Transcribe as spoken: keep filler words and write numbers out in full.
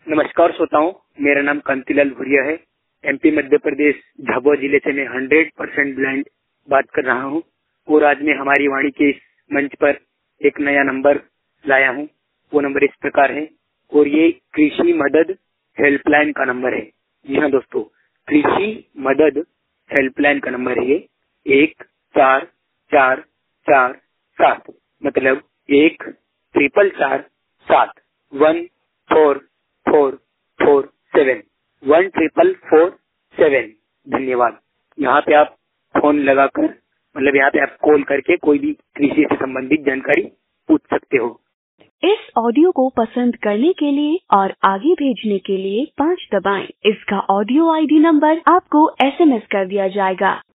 नमस्कार श्रोताओं, मेरा नाम कांतिलाल भूरिया है। एमपी मध्य प्रदेश झाबुआ जिले से मैं हंड्रेड परसेंट ब्लाइंड बात कर रहा हूँ और आज मैं हमारी वाणी के इस मंच पर एक नया नंबर लाया हूँ। वो नंबर इस प्रकार है और ये कृषि मदद हेल्पलाइन का नंबर है। जी हाँ दोस्तों, कृषि मदद हेल्पलाइन का नंबर है ये एक चार चार चार सात, मतलब एक ट्रिपल चार सात one four four four seven one triple four seven. धन्यवाद। यहाँ पे आप फोन लगाकर, मतलब यहाँ पे आप कॉल करके कोई भी कृषि से संबंधित जानकारी पूछ सकते हो। इस ऑडियो को पसंद करने के लिए और आगे भेजने के लिए पाँच दबाएं। इसका ऑडियो आईडी नंबर आपको एसएमएस कर दिया जाएगा।